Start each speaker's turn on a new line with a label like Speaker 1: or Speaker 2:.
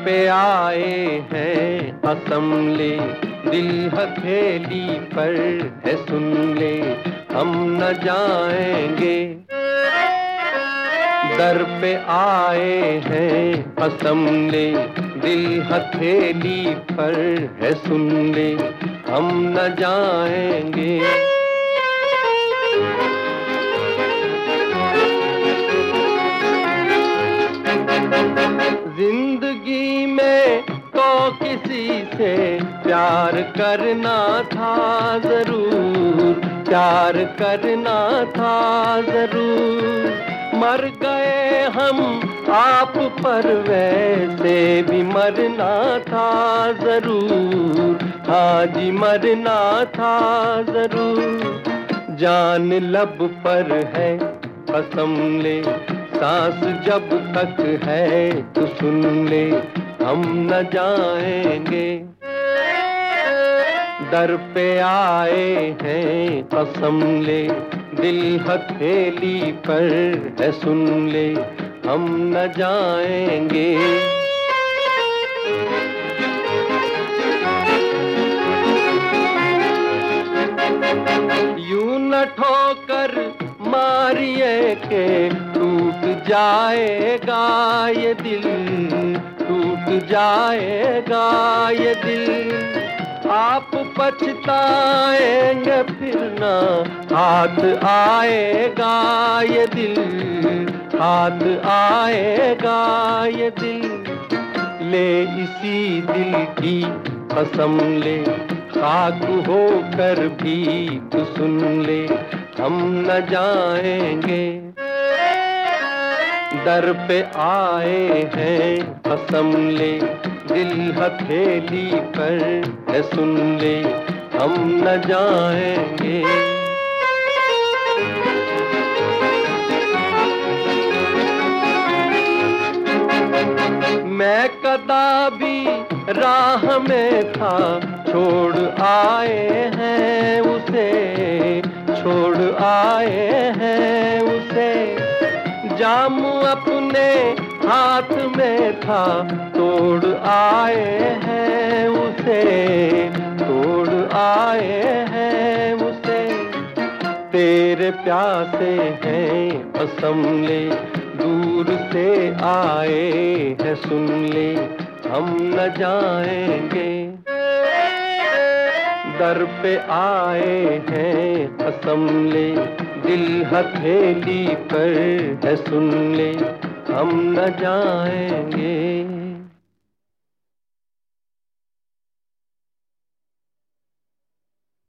Speaker 1: पे आए हैं कसम ले, दिल हथेली पर है सुन ले, हम न जाएंगे। दर पे आए हैं कसम ले, दिल हथेली पर है सुन ले, हम न जाएंगे। जिंदगी में तो किसी से प्यार करना था जरूर, प्यार करना था जरूर। मर गए हम आप पर वैसे भी मरना था जरूर, हाँ जी मरना था जरूर। जान लब पर है कसम ले, सांस जब तक है तो सुन ले, हम न जाएंगे। दर पे आए हैं कसम ले, दिल हथेली पर है सुन ले, हम न जाएंगे। यूं न ठोकर मारिए के टूट जाएगा ये दिल, टूट जाएगा ये दिल। आप पछताएंगे फिर ना हाथ आएगा ये दिल, हाथ आएगा ये दिल। ले इसी दिल की कसम ले, खाक होकर भी तू सुन ले, हम न जाएंगे। दर पे आए हैं कसम ले, दिल हथेली पर है सुन ले, हम न जाएंगे। मैं कदाबी राह में था, छोड़ आए हैं उसे, छोड़ आए हैं उसे। जाम अपने हाथ में था, तोड़ आए हैं उसे, तोड़ आए हैं उसे। तेरे प्यासे हैं कसम ले, दूर से आए हैं सुन ले, हम न जाएंगे। दर पे आए हैं कसम ले, दिल हथेली पर है सुन ले, हम न जाएंगे।